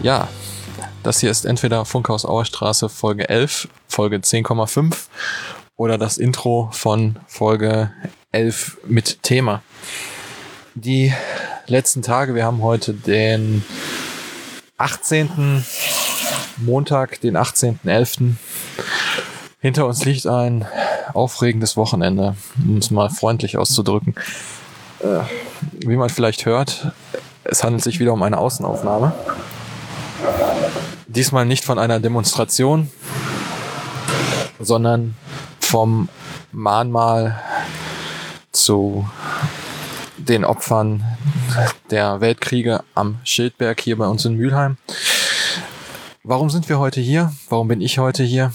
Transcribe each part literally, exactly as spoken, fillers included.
Ja, das hier ist entweder Funkhaus Auerstraße Folge elf, Folge zehn Komma fünf oder das Intro von Folge elf mit Thema. Die letzten Tage, wir haben heute den achtzehnten Montag, den achtzehnten elften Hinter uns liegt ein aufregendes Wochenende, um es mal freundlich auszudrücken. Äh, wie man vielleicht hört, es handelt sich wieder um eine Außenaufnahme. Diesmal nicht von einer Demonstration, sondern vom Mahnmal zu den Opfern der Weltkriege am Schildberg hier bei uns in Mülheim. Warum sind wir heute hier? Warum bin ich heute hier?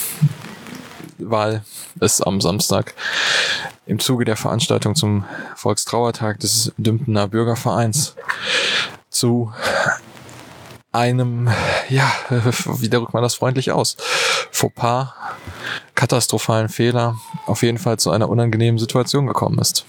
Weil es am Samstag im Zuge der Veranstaltung zum Volkstrauertag des Dümpener Bürgervereins zu einem, ja, wie drückt man das freundlich aus? Fauxpas, katastrophalen Fehler, auf jeden Fall zu einer unangenehmen Situation gekommen ist.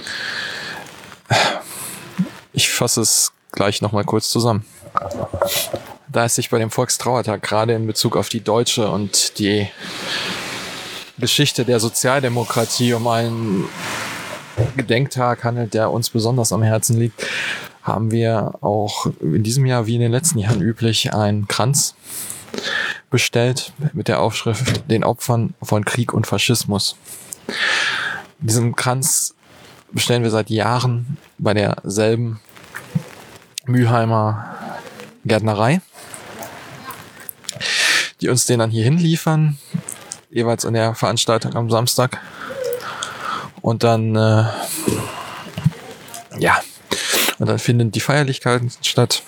Ich fasse es gleich nochmal kurz zusammen. Da es sich bei dem Volkstrauertag gerade in Bezug auf die deutsche und die Geschichte der Sozialdemokratie um einen Gedenktag handelt, der uns besonders am Herzen liegt, haben wir auch in diesem Jahr wie in den letzten Jahren üblich einen Kranz bestellt mit der Aufschrift "Den Opfern von Krieg und Faschismus". Diesen Kranz bestellen wir seit Jahren bei derselben Mülheimer Gärtnerei, die uns den dann hierhin liefern, jeweils in der Veranstaltung am Samstag. Und dann, äh, ja, und dann finden die Feierlichkeiten statt.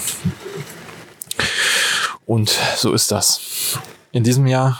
Und so ist das. In diesem Jahr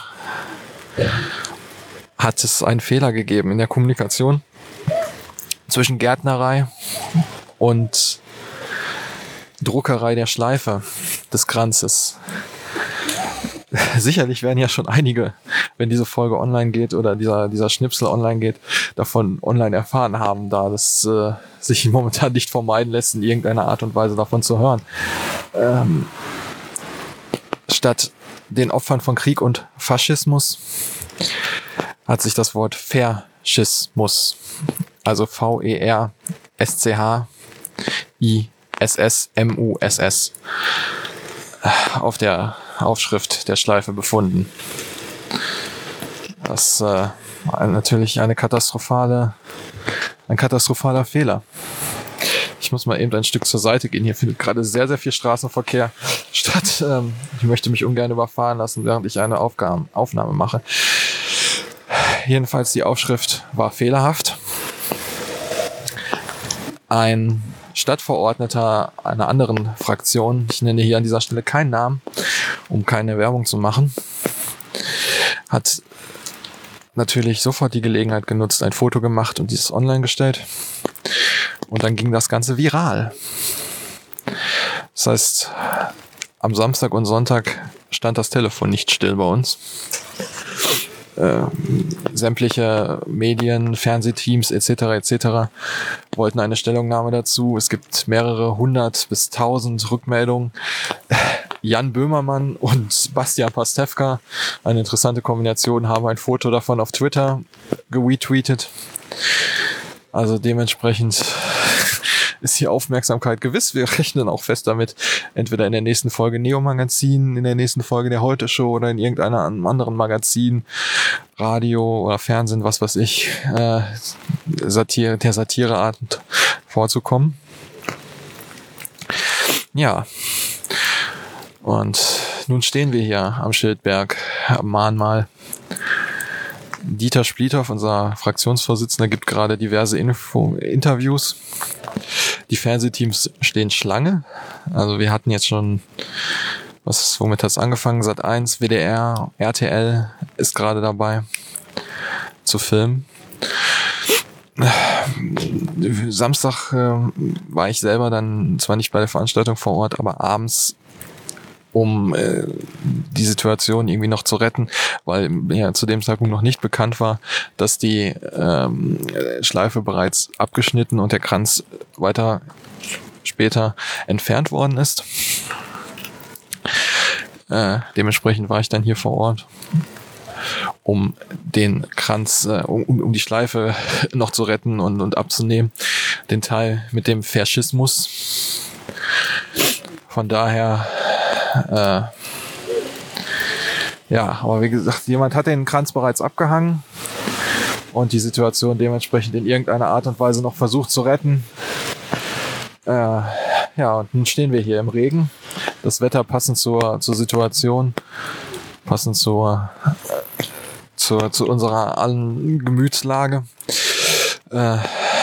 hat es einen Fehler gegeben in der Kommunikation zwischen Gärtnerei und Druckerei der Schleife des Kranzes. Sicherlich werden ja schon einige, wenn diese Folge online geht oder dieser, dieser Schnipsel online geht, davon online erfahren haben, da das äh, sich momentan nicht vermeiden lässt, in irgendeiner Art und Weise davon zu hören. Ähm, statt den Opfern von Krieg und Faschismus hat sich das Wort Faschismus, also V E R S C H I S S M U S S, auf der Aufschrift der Schleife befunden. Das äh, natürlich eine katastrophale, ein katastrophaler Fehler. Ich muss mal eben ein Stück zur Seite gehen. Hier findet gerade sehr, sehr viel Straßenverkehr statt. Ähm, ich möchte mich ungern überfahren lassen, während ich eine Aufgabe, Aufnahme mache. Jedenfalls, die Aufschrift war fehlerhaft. Ein Stadtverordneter einer anderen Fraktion, ich nenne hier an dieser Stelle keinen Namen, um keine Werbung zu machen, hat natürlich sofort die Gelegenheit genutzt, ein Foto gemacht und dieses online gestellt. Und dann ging das Ganze viral. Das heißt, am Samstag und Sonntag stand das Telefon nicht still bei uns. Äh, sämtliche Medien, Fernsehteams et cetera et cetera wollten eine Stellungnahme dazu. Es gibt mehrere hundert bis tausend Rückmeldungen. Jan Böhmermann und Bastian Pastewka, eine interessante Kombination, haben ein Foto davon auf Twitter retweetet. Also dementsprechend ist die Aufmerksamkeit gewiss. Wir rechnen auch fest damit, entweder in der nächsten Folge Neo Magazin, in der nächsten Folge der Heute Show oder in irgendeinem anderen Magazin, Radio oder Fernsehen, was weiß ich, äh, Satire, der Satireart vorzukommen. Ja. Und nun stehen wir hier am Schildberg, am Mahnmal. Dieter Spliethoff, unser Fraktionsvorsitzender, gibt gerade diverse Info- Interviews. Die Fernsehteams stehen Schlange. Also wir hatten jetzt schon, was, womit hat es angefangen? Sat eins, W D R, R T L ist gerade dabei zu filmen. Samstag äh, war ich selber dann zwar nicht bei der Veranstaltung vor Ort, aber abends, um äh, die Situation irgendwie noch zu retten, weil ja zu dem Zeitpunkt noch nicht bekannt war, dass die ähm, Schleife bereits abgeschnitten und der Kranz weiter später entfernt worden ist. Äh, dementsprechend war ich dann hier vor Ort, um den Kranz, äh, um, um die Schleife noch zu retten und, und abzunehmen. Den Teil mit dem Faschismus. Von daher, äh, ja, aber wie gesagt, jemand hat den Kranz bereits abgehangen und die Situation dementsprechend in irgendeiner Art und Weise noch versucht zu retten. Äh, ja, und nun stehen wir hier im Regen. Das Wetter passend zur, zur Situation, passend zur, äh, zur, zu unserer allen Gemütslage. Äh,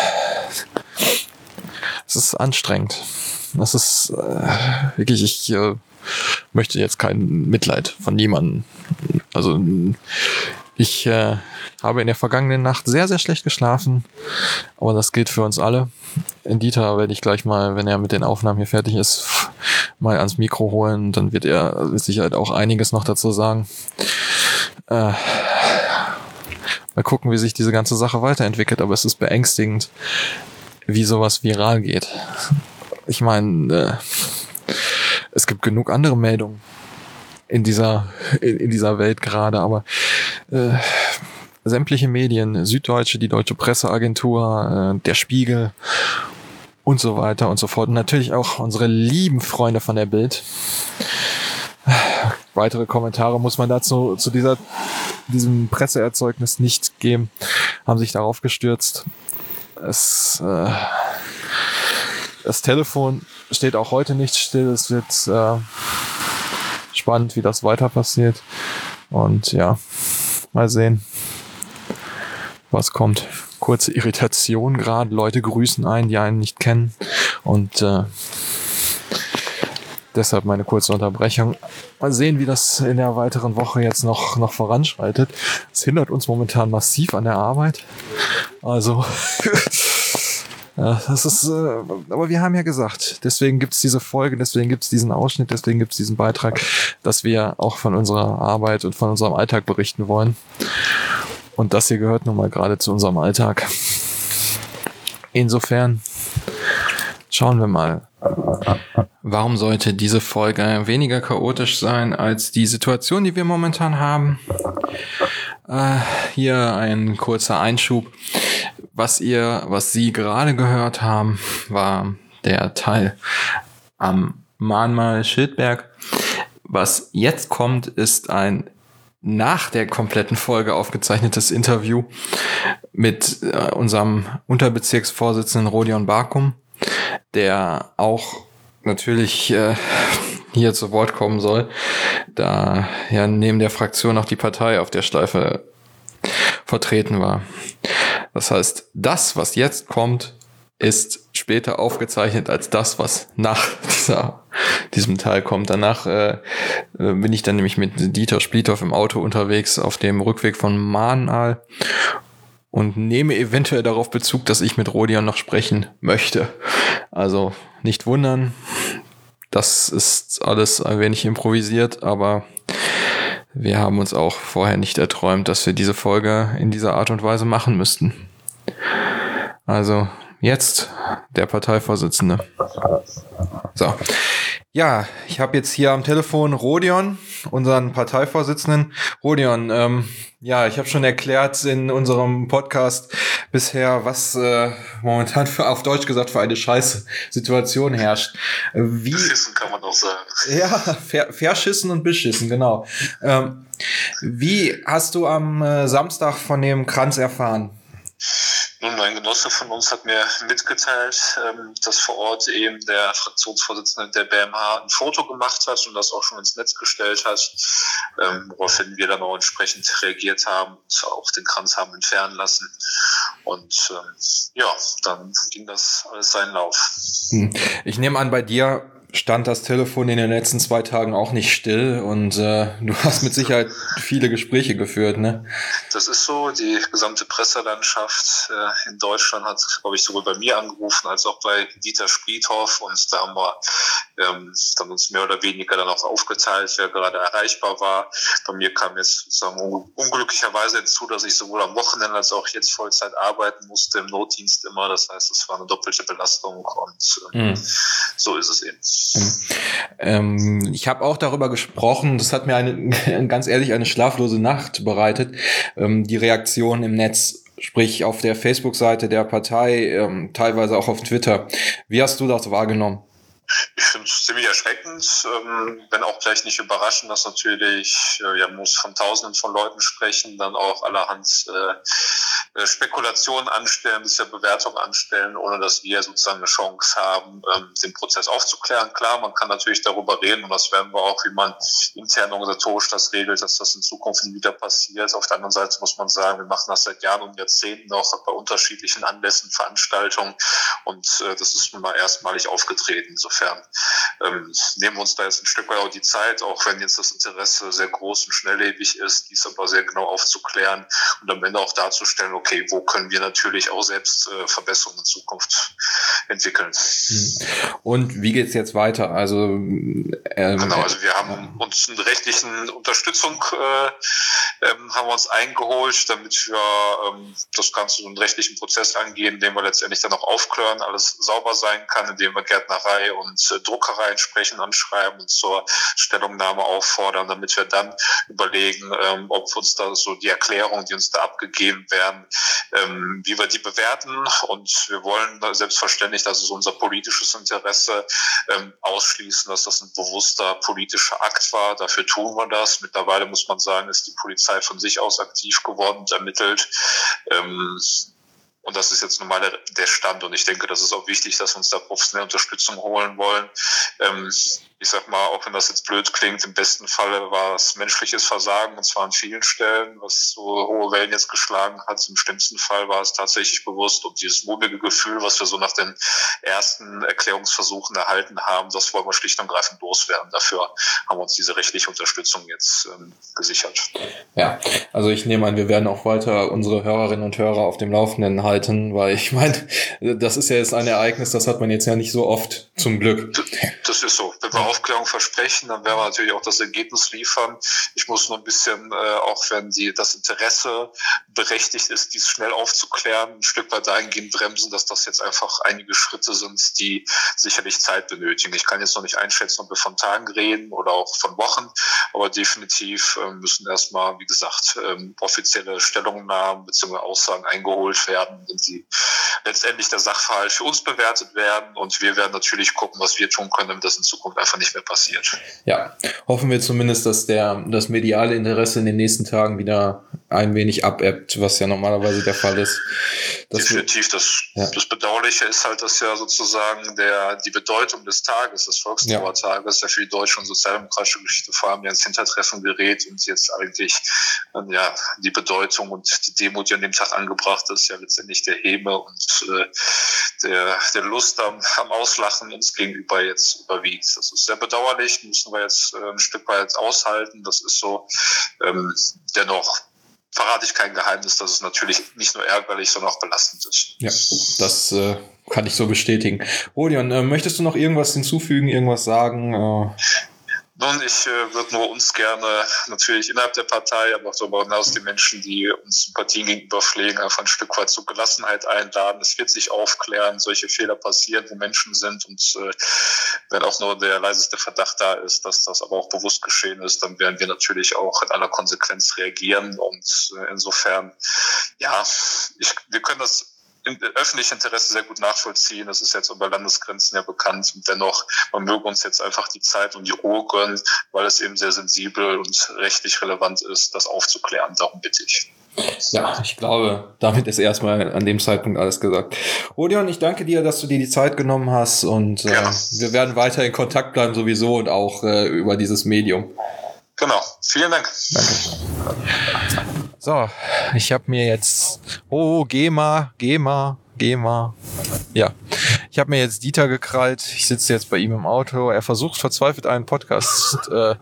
es ist anstrengend. Das ist äh, wirklich, ich äh, möchte jetzt kein Mitleid von niemandem. Also ich äh, habe in der vergangenen Nacht sehr, sehr schlecht geschlafen, aber das gilt für uns alle. In Dieter werde ich gleich mal, wenn er mit den Aufnahmen hier fertig ist, mal ans Mikro holen. Dann wird er mit Sicherheit auch einiges noch dazu sagen. Äh, mal gucken, wie sich diese ganze Sache weiterentwickelt, aber es ist beängstigend, wie sowas viral geht. Ich meine, äh, es gibt genug andere Meldungen in dieser in, in dieser Welt gerade, aber äh, sämtliche Medien, Süddeutsche, die Deutsche Presseagentur, äh, der Spiegel und so weiter und so fort. Und natürlich auch unsere lieben Freunde von der Bild. Weitere Kommentare muss man dazu zu dieser diesem Presseerzeugnis nicht geben. Haben sich darauf gestürzt. Es äh, Das Telefon steht auch heute nicht still. Es wird äh, spannend, wie das weiter passiert. Und ja, mal sehen, was kommt. Kurze Irritation gerade. Leute grüßen einen, die einen nicht kennen. Und äh, deshalb meine kurze Unterbrechung. Mal sehen, wie das in der weiteren Woche jetzt noch, noch voranschreitet. Es hindert uns momentan massiv an der Arbeit. Also... Ja, das ist, äh, aber wir haben ja gesagt, deswegen gibt's diese Folge, deswegen gibt's diesen Ausschnitt, deswegen gibt's diesen Beitrag, dass wir auch von unserer Arbeit und von unserem Alltag berichten wollen. Und das hier gehört nun mal gerade zu unserem Alltag. Insofern schauen wir mal. Warum sollte diese Folge weniger chaotisch sein als die Situation, die wir momentan haben? Äh, hier ein kurzer Einschub. Was ihr, was Sie gerade gehört haben, war der Teil am Mahnmal Schildberg. Was jetzt kommt, ist ein nach der kompletten Folge aufgezeichnetes Interview mit äh, unserem Unterbezirksvorsitzenden Rodion Barkum, der auch natürlich äh, hier zu Wort kommen soll, da ja neben der Fraktion auch die Partei auf der Schleife vertreten war. Das heißt, das, was jetzt kommt, ist später aufgezeichnet als das, was nach dieser, diesem Teil kommt. Danach äh, bin ich dann nämlich mit Dieter Splithoff im Auto unterwegs auf dem Rückweg von Mahnmal und nehme eventuell darauf Bezug, dass ich mit Rodion noch sprechen möchte. Also nicht wundern, das ist alles ein wenig improvisiert, aber wir haben uns auch vorher nicht erträumt, dass wir diese Folge in dieser Art und Weise machen müssten. Also jetzt der Parteivorsitzende. So. Ja, ich habe jetzt hier am Telefon Rodion, unseren Parteivorsitzenden. Rodion, ähm, ja, ich habe schon erklärt in unserem Podcast bisher, was äh, momentan für, auf Deutsch gesagt, für eine scheiß Situation herrscht. Wie, beschissen kann man auch sagen. Ja, ver, verschissen und beschissen, genau. Ähm, wie hast du am äh, Samstag von dem Kranz erfahren? Nun, ein Genosse von uns hat mir mitgeteilt, ähm, dass vor Ort eben der Fraktionsvorsitzende der B M H ein Foto gemacht hat und das auch schon ins Netz gestellt hat, ähm, woraufhin wir dann auch entsprechend reagiert haben und auch den Kranz haben entfernen lassen. Und ähm, ja, dann ging das alles seinen Lauf. Ich nehme an, bei dir stand das Telefon in den letzten zwei Tagen auch nicht still und äh, du hast mit Sicherheit viele Gespräche geführt, ne? Das ist so. Die gesamte Presselandschaft äh, in Deutschland hat, glaube ich, sowohl bei mir angerufen als auch bei Dieter Splithoff, und da haben wir ähm, dann uns mehr oder weniger dann auch aufgeteilt, wer gerade erreichbar war. Bei mir kam jetzt sozusagen un- unglücklicherweise hinzu, dass ich sowohl am Wochenende als auch jetzt Vollzeit arbeiten musste, im Notdienst immer. Das heißt, es war eine doppelte Belastung und äh, mhm. so ist es eben. Ähm, ich habe auch darüber gesprochen, das hat mir eine, ganz ehrlich eine schlaflose Nacht bereitet, ähm, die Reaktion im Netz, sprich auf der Facebook-Seite der Partei, ähm, teilweise auch auf Twitter. Wie hast du das wahrgenommen? Ich finde es ziemlich erschreckend, ähm, wenn auch gleich nicht überraschend, dass natürlich, äh, ja, man muss von Tausenden von Leuten sprechen, dann auch allerhand äh, Spekulationen anstellen, bisher Bewertungen anstellen, ohne dass wir sozusagen eine Chance haben, ähm, den Prozess aufzuklären. Klar, man kann natürlich darüber reden und das werden wir auch, wie man intern organisatorisch das regelt, dass das in Zukunft nie wieder passiert. Auf der anderen Seite muss man sagen, wir machen das seit Jahren und Jahrzehnten noch bei unterschiedlichen Anlässen, Veranstaltungen und äh, das ist nun mal erstmalig aufgetreten. Insofern ähm, nehmen wir uns da jetzt ein Stück weit auch die Zeit, auch wenn jetzt das Interesse sehr groß und schnelllebig ist, dies aber sehr genau aufzuklären und am Ende auch darzustellen, okay, wo können wir natürlich auch selbst äh, Verbesserungen in Zukunft entwickeln. Und wie geht's jetzt weiter? Also ähm, genau, also wir haben uns eine rechtliche Unterstützung äh, ähm, haben wir uns eingeholt, damit wir ähm, das Ganze so einen rechtlichen Prozess angehen, indem wir letztendlich dann auch aufklären, alles sauber sein kann, indem wir Gärtnerei und äh, Druckerei entsprechend anschreiben und zur Stellungnahme auffordern, damit wir dann überlegen, ähm, ob uns da so die Erklärungen, die uns da abgegeben werden, ähm, wie wir die bewerten. Und wir wollen selbstverständlich, das ist unser politisches Interesse, ähm, ausschließen, dass das ein bewusster politischer Akt war. Dafür tun wir das. Mittlerweile muss man sagen, ist die Polizei von sich aus aktiv geworden und ermittelt. Ähm, Und das ist jetzt nun mal der, der Stand. Und ich denke, das ist auch wichtig, dass wir uns da professionelle Unterstützung holen wollen. Ähm, ich sag mal, auch wenn das jetzt blöd klingt, im besten Falle war es menschliches Versagen, und zwar an vielen Stellen, was so hohe Wellen jetzt geschlagen hat. Im schlimmsten Fall war es tatsächlich bewusst. Und dieses mulmige Gefühl, was wir so nach den ersten Erklärungsversuchen erhalten haben, das wollen wir schlicht und greifend loswerden. Dafür haben wir uns diese rechtliche Unterstützung jetzt ähm, gesichert. Ja, also ich nehme an, wir werden auch weiter unsere Hörerinnen und Hörer auf dem Laufenden halten, weil ich meine, das ist ja jetzt ein Ereignis, das hat man jetzt ja nicht so oft, zum Glück. Das ist so. Wenn wir Aufklärung versprechen, dann werden wir natürlich auch das Ergebnis liefern. Ich muss nur ein bisschen, äh, auch wenn die, das Interesse berechtigt ist, dies schnell aufzuklären, ein Stück weit dahingehend bremsen, dass das jetzt einfach einige Schritte sind, die sicherlich Zeit benötigen. Ich kann jetzt noch nicht einschätzen, ob wir von Tagen reden oder auch von Wochen, aber definitiv äh, müssen erstmal, wie gesagt, ähm, offizielle Stellungnahmen bzw. Aussagen eingeholt werden, wenn sie letztendlich der Sachverhalt für uns bewertet werden, und wir werden natürlich gucken, was wir tun können, damit das in Zukunft einfach nicht mehr passiert. Ja, hoffen wir zumindest, dass der das mediale Interesse in den nächsten Tagen wieder ein wenig abebbt, was ja normalerweise der Fall ist. Das Definitiv. Das, ja. das Bedauerliche ist halt, dass ja sozusagen der die Bedeutung des Tages, des Volkstrauertages, ja. ja für die deutsche und sozialdemokratische Geschichte vor allem ja ins Hintertreffen gerät und jetzt eigentlich äh, ja die Bedeutung und die Demut, die an dem Tag angebracht ist, ja letztendlich der Häme und äh, der, der Lust am, am Auslachen uns gegenüber jetzt überwiegt. Das ist sehr bedauerlich, müssen wir jetzt äh, ein Stück weit aushalten. Das ist so. Ähm, dennoch verrate ich kein Geheimnis, dass es natürlich nicht nur ärgerlich, sondern auch belastend ist. Ja, das äh, kann ich so bestätigen. Rodion, äh, möchtest du noch irgendwas hinzufügen, irgendwas sagen? Äh Nun, ich äh, würde nur uns gerne natürlich innerhalb der Partei, aber auch darüber hinaus die Menschen, die uns Sympathien gegenüber pflegen, einfach ein Stück weit zur Gelassenheit einladen. Es wird sich aufklären, solche Fehler passieren, wo Menschen sind, und äh, wenn auch nur der leiseste Verdacht da ist, dass das aber auch bewusst geschehen ist, dann werden wir natürlich auch in aller Konsequenz reagieren, und äh, insofern, ja, ich, wir können das im öffentlichen Interesse sehr gut nachvollziehen. Das ist jetzt über Landesgrenzen ja bekannt. Und dennoch, man möge uns jetzt einfach die Zeit und die Ruhe gönnen, weil es eben sehr sensibel und rechtlich relevant ist, das aufzuklären. Darum bitte ich. Ja, ich glaube, damit ist erstmal an dem Zeitpunkt alles gesagt. Rodion, ich danke dir, dass du dir die Zeit genommen hast, und äh, ja. wir werden weiter in Kontakt bleiben sowieso und auch äh, über dieses Medium. Genau. Vielen Dank. Danke. So, ich habe mir jetzt, oh, geh mal, geh mal, geh mal. Ja, ich habe mir jetzt Dieter gekrallt. Ich sitze jetzt bei ihm im Auto. Er versucht verzweifelt einen Podcast äh,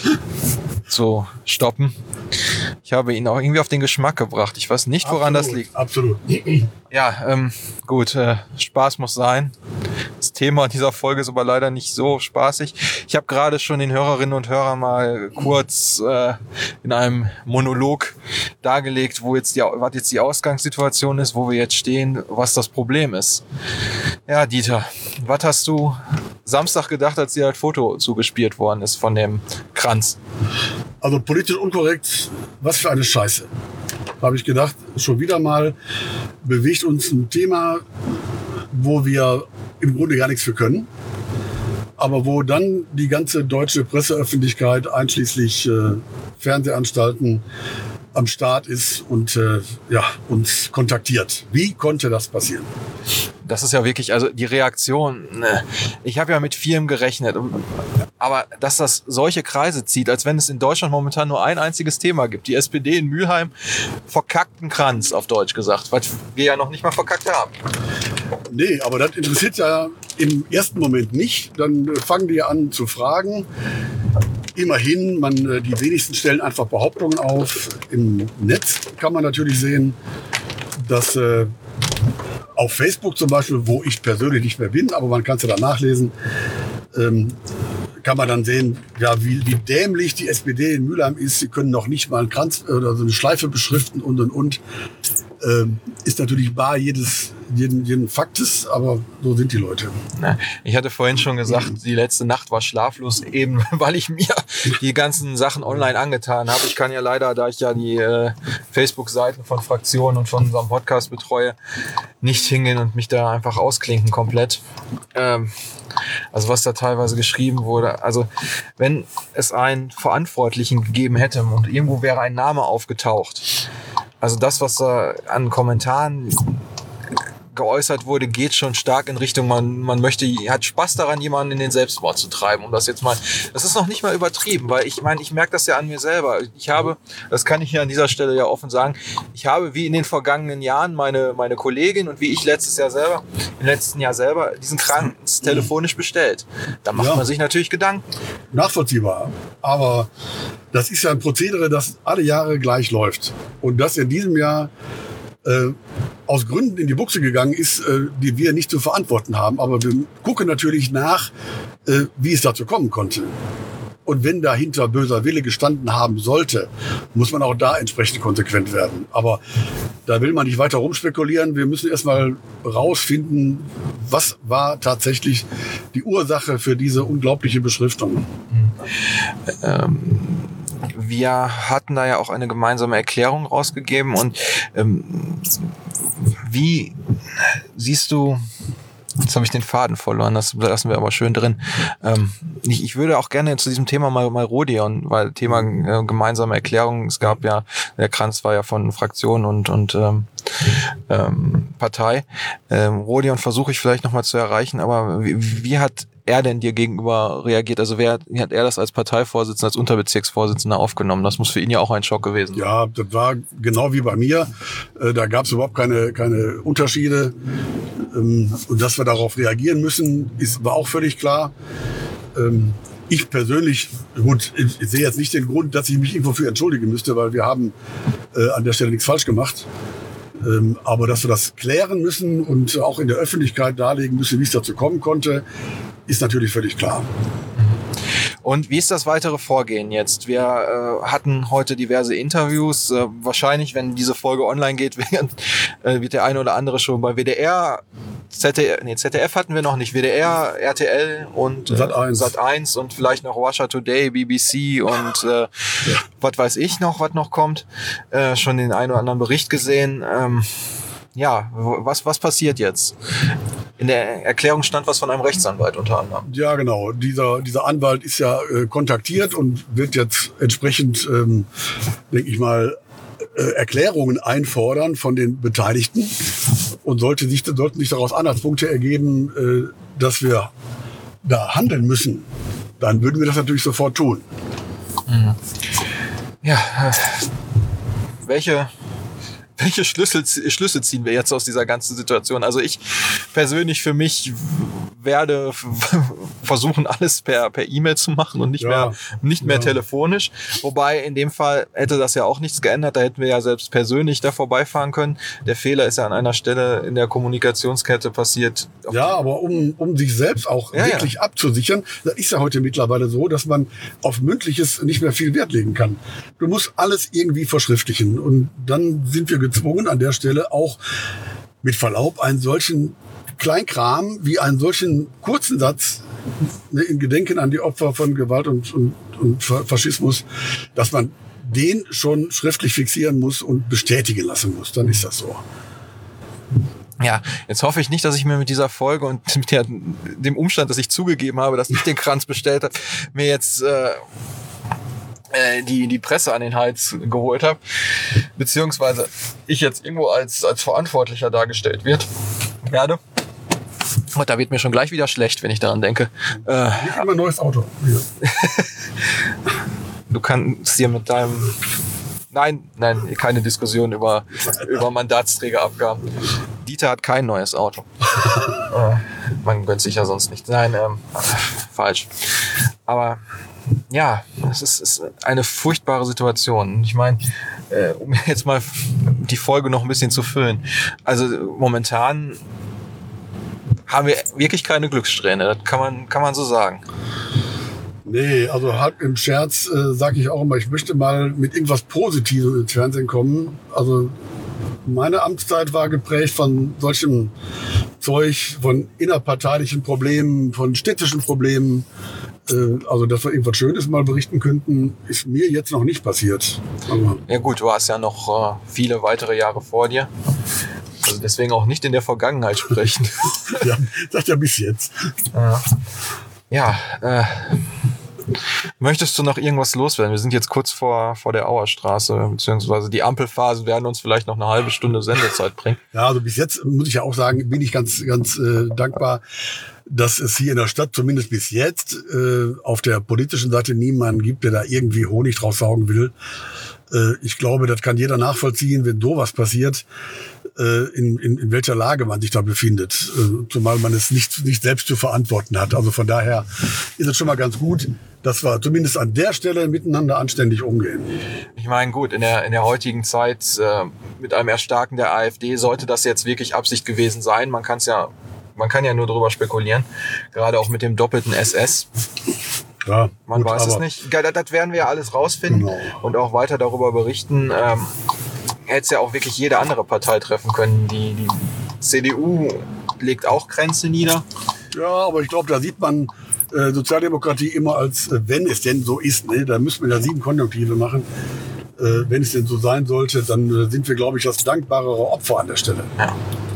zu stoppen. Ich habe ihn auch irgendwie auf den Geschmack gebracht. Ich weiß nicht, woran absolut, das liegt. Absolut. Ja, ähm, gut, äh, Spaß muss sein. Das Thema dieser Folge ist aber leider nicht so spaßig. Ich habe gerade schon den Hörerinnen und Hörern mal kurz äh, in einem Monolog dargelegt, wo jetzt die, was jetzt die Ausgangssituation ist, wo wir jetzt stehen, was das Problem ist. Ja, Dieter, was hast du Samstag gedacht, als dir das Foto zugespielt worden ist von dem Kranz? Also politisch unkorrekt, was für eine Scheiße. Habe ich gedacht, schon wieder mal bewegt uns ein Thema, wo wir im Grunde gar nichts für können. Aber wo dann die ganze deutsche Presseöffentlichkeit, einschließlich äh, Fernsehanstalten, am Start ist und äh, ja, uns kontaktiert. Wie konnte das passieren? Das ist ja wirklich, also die Reaktion, ne. Ich habe ja mit vielem gerechnet, aber dass das solche Kreise zieht, als wenn es in Deutschland momentan nur ein einziges Thema gibt. Die S P D in Mülheim verkackt einen Kranz, auf Deutsch gesagt, was wir ja noch nicht mal verkackt haben. Nee, aber das interessiert ja im ersten Moment nicht. Dann fangen die an zu fragen. Immerhin, man, die wenigsten stellen einfach Behauptungen auf. Im Netz kann man natürlich sehen, dass äh, auf Facebook zum Beispiel, wo ich persönlich nicht mehr bin, aber man kann es ja dann nachlesen, ähm, kann man dann sehen, ja, wie, wie dämlich die S P D in Mülheim ist. Sie können noch nicht mal einen Kranz oder so eine Schleife beschriften und und und. Ähm, ist natürlich bar jedes, jeden, jeden Faktes, aber so sind die Leute. Ich hatte vorhin schon gesagt, die letzte Nacht war schlaflos, eben weil ich mir die ganzen Sachen online angetan habe. Ich kann ja leider, da ich ja die äh, Facebook-Seiten von Fraktionen und von unserem Podcast betreue, nicht hingehen und mich da einfach ausklinken komplett. Ähm, also was da teilweise geschrieben wurde. Also wenn es einen Verantwortlichen gegeben hätte und irgendwo wäre ein Name aufgetaucht, also das, was da an Kommentaren geäußert wurde, geht schon stark in Richtung, man, man möchte, hat Spaß daran, jemanden in den Selbstmord zu treiben. Um das jetzt mal, das ist noch nicht mal übertrieben, weil ich meine, ich merke das ja an mir selber. Ich habe, das kann ich hier an dieser Stelle ja offen sagen, ich habe wie in den vergangenen Jahren meine, meine Kollegin und wie ich letztes Jahr selber, im letzten Jahr selber, diesen Krankenhaus telefonisch bestellt. Da macht ja. man sich natürlich Gedanken. Nachvollziehbar. Aber das ist ja ein Prozedere, das alle Jahre gleich läuft. Und das in diesem Jahr äh, aus Gründen in die Buchse gegangen ist, äh, die wir nicht zu verantworten haben. Aber wir gucken natürlich nach, äh, wie es dazu kommen konnte. Und wenn dahinter böser Wille gestanden haben sollte, muss man auch da entsprechend konsequent werden. Aber da will man nicht weiter rumspekulieren. Wir müssen erstmal rausfinden, was war tatsächlich die Ursache für diese unglaubliche Beschriftung. Ähm Wir hatten da ja auch eine gemeinsame Erklärung rausgegeben und ähm, wie siehst du, jetzt habe ich den Faden verloren, das lassen wir aber schön drin. Ähm, ich, ich würde auch gerne zu diesem Thema mal, mal Rodion, weil Thema äh, gemeinsame Erklärung, es gab ja, der Kranz war ja von Fraktion und, und ähm, ähm, Partei. Ähm, Rodion versuche ich vielleicht nochmal zu erreichen, aber wie, wie hat er denn dir gegenüber reagiert? Also wer, wie hat er das als Parteivorsitzender, als Unterbezirksvorsitzender aufgenommen? Das muss für ihn ja auch ein Schock gewesen sein. Ja, das war genau wie bei mir. Äh, da gab es überhaupt keine, keine Unterschiede. Ähm, und dass wir darauf reagieren müssen, ist, war auch völlig klar. Ähm, ich persönlich, gut, ich, ich sehe jetzt nicht den Grund, dass ich mich irgendwo für entschuldigen müsste, weil wir haben äh, an der Stelle nichts falsch gemacht. Ähm, aber dass wir das klären müssen und auch in der Öffentlichkeit darlegen müssen, wie es dazu kommen konnte, ist natürlich völlig klar. Und wie ist das weitere Vorgehen jetzt? Wir äh, hatten heute diverse Interviews. Äh, wahrscheinlich, wenn diese Folge online geht, wird, äh, wird der eine oder andere schon bei W D R, Z D F, nee, Z D F hatten wir noch nicht, W D R, R T L und äh, Sat eins und vielleicht noch Russia Today, B B C und äh, ja. was weiß ich noch, was noch kommt. Äh, schon den einen oder anderen Bericht gesehen. Ähm, ja, was, was passiert jetzt? In der Erklärung stand was von einem Rechtsanwalt unter anderem. Ja, genau. Dieser, dieser Anwalt ist ja äh, kontaktiert und wird jetzt entsprechend, ähm, denke ich mal, äh, Erklärungen einfordern von den Beteiligten. Und sollte sich, sollten sich daraus Anhaltspunkte ergeben, äh, dass wir da handeln müssen, dann würden wir das natürlich sofort tun. Mhm. Ja, äh, welche... Welche Schlüssel, Schlüsse ziehen wir jetzt aus dieser ganzen Situation? Also ich persönlich für mich werde versuchen, alles per, per E-Mail zu machen und nicht ja, mehr, nicht mehr ja. telefonisch. Wobei in dem Fall hätte das ja auch nichts geändert. Da hätten wir ja selbst persönlich da vorbeifahren können. Der Fehler ist ja an einer Stelle in der Kommunikationskette passiert. Ja, aber um, um sich selbst auch ja, wirklich ja. abzusichern, das ist ja heute mittlerweile so, dass man auf Mündliches nicht mehr viel Wert legen kann. Du musst alles irgendwie verschriftlichen und dann sind wir gezwungen, an der Stelle auch mit Verlaub einen solchen Kleinkram wie einen solchen kurzen Satz ne, in Gedenken an die Opfer von Gewalt und, und, und Faschismus, dass man den schon schriftlich fixieren muss und bestätigen lassen muss. Dann ist das so. Ja, jetzt hoffe ich nicht, dass ich mir mit dieser Folge und mit der, dem Umstand, dass ich zugegeben habe, dass ich den Kranz bestellt habe, mir jetzt äh, äh, die, die Presse an den Hals geholt habe. Beziehungsweise ich jetzt irgendwo als, als Verantwortlicher dargestellt wird, werde. Und da wird mir schon gleich wieder schlecht, wenn ich daran denke. Äh, Nicht immer ein neues Auto. Ja. Du kannst dir mit deinem... Nein, nein, keine Diskussion über, über Mandatsträgerabgaben. Dieter hat kein neues Auto. äh, man gönnt sich ja sonst nicht. Nein, ähm, falsch. Aber ja, es ist, ist eine furchtbare Situation. Ich meine, äh, um jetzt mal die Folge noch ein bisschen zu füllen. Also momentan haben wir wirklich keine Glückssträhne. Das kann man, kann man so sagen. Nee, also halb im Scherz äh, sage ich auch immer, ich möchte mal mit irgendwas Positivem ins Fernsehen kommen. Also meine Amtszeit war geprägt von solchem Zeug, von innerparteilichen Problemen, von städtischen Problemen. Äh, also dass wir irgendwas Schönes mal berichten könnten, ist mir jetzt noch nicht passiert. Aber ja gut, du hast ja noch äh, viele weitere Jahre vor dir. Also deswegen auch nicht in der Vergangenheit sprechen. ja, sagt ja bis jetzt. Ja, ja äh, möchtest du noch irgendwas loswerden? Wir sind jetzt kurz vor, vor der Auerstraße, beziehungsweise die Ampelphasen werden uns vielleicht noch eine halbe Stunde Sendezeit bringen. Ja, also bis jetzt muss ich ja auch sagen, bin ich ganz, ganz äh, dankbar, dass es hier in der Stadt zumindest bis jetzt äh, auf der politischen Seite niemanden gibt, der da irgendwie Honig draus saugen will. Äh, ich glaube, das kann jeder nachvollziehen, wenn sowas passiert, äh, in, in, in welcher Lage man sich da befindet. Äh, zumal man es nicht, nicht selbst zu verantworten hat. Also von daher ist es schon mal ganz gut, dass wir zumindest an der Stelle miteinander anständig umgehen. Ich meine, gut, in der, in der heutigen Zeit äh, mit einem Erstarken der AfD sollte das jetzt wirklich Absicht gewesen sein. Man kann es ja, man kann ja nur darüber spekulieren, gerade auch mit dem doppelten S S. Ja, man gut, weiß es nicht. Das werden wir ja alles rausfinden genau. Und auch weiter darüber berichten. Ähm, hätte es ja auch wirklich jede andere Partei treffen können. Die, die C D U legt auch Grenze nieder. Ja, aber ich glaube, da sieht man äh, Sozialdemokratie immer als, äh, wenn es denn so ist, ne, da müssen wir ja sieben Konjunktive machen. Äh, wenn es denn so sein sollte, dann äh, sind wir, glaube ich, das dankbarere Opfer an der Stelle. Ja.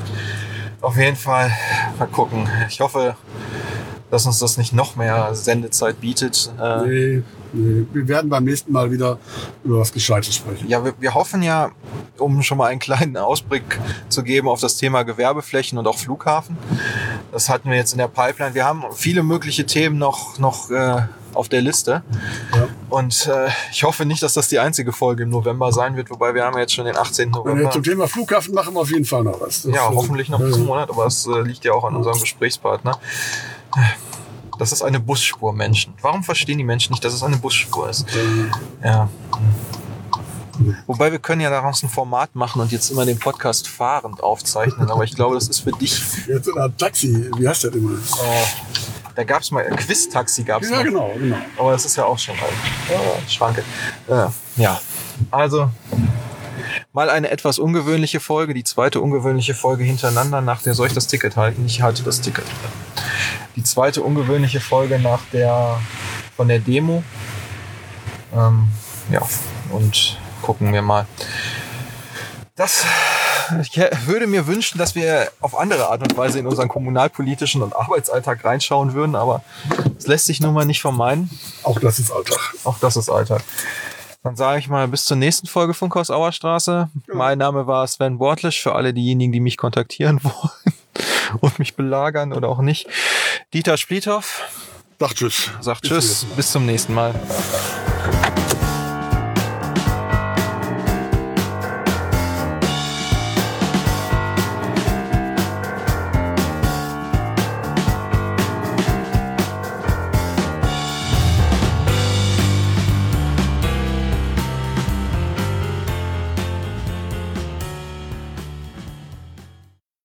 Auf jeden Fall mal gucken. Ich hoffe, dass uns das nicht noch mehr Sendezeit bietet. Äh, nee, nee, wir werden beim nächsten Mal wieder über was Gescheites sprechen. Ja, wir, wir hoffen ja, um schon mal einen kleinen Ausblick zu geben auf das Thema Gewerbeflächen und auch Flughafen. Das hatten wir jetzt in der Pipeline. Wir haben viele mögliche Themen noch, noch äh, auf der Liste. Ja. Und äh, ich hoffe nicht, dass das die einzige Folge im November sein wird, wobei wir haben jetzt schon den achtzehnten November. Ja, zum Thema Flughafen machen wir auf jeden Fall noch was. Das ja, ist, hoffentlich noch diesen Monat, aber das äh, liegt ja auch an unserem Gesprächspartner. Das ist eine Busspur, Menschen. Warum verstehen die Menschen nicht, dass es eine Busspur ist? Ja. Wobei wir können ja daraus ein Format machen und jetzt immer den Podcast fahrend aufzeichnen, aber ich glaube, das ist für dich... Jetzt in einer Taxi, wie heißt das immer? Oh, da gab es mal, ein Quiz-Taxi gab es Ja, noch. genau, genau. Aber das ist ja auch schon alt. Oh, Schranke. Ja. ja, also mal eine etwas ungewöhnliche Folge, die zweite ungewöhnliche Folge hintereinander nach der, soll ich das Ticket halten? Ich halte das Ticket. Die zweite ungewöhnliche Folge nach der, von der Demo. Ähm, ja, und gucken wir mal. Das, ich würde mir wünschen, dass wir auf andere Art und Weise in unseren kommunalpolitischen und Arbeitsalltag reinschauen würden, aber es lässt sich nun mal nicht vermeiden. Auch das ist Alltag. Auch das ist Alltag. Dann sage ich mal bis zur nächsten Folge Funkhaus Auerstraße. Ja. Mein Name war Sven Bortlisch, für alle diejenigen, die mich kontaktieren wollen und mich belagern oder auch nicht. Dieter Spliethoff sagt Tschüss. Sagt Tschüss. Bis zum nächsten Mal.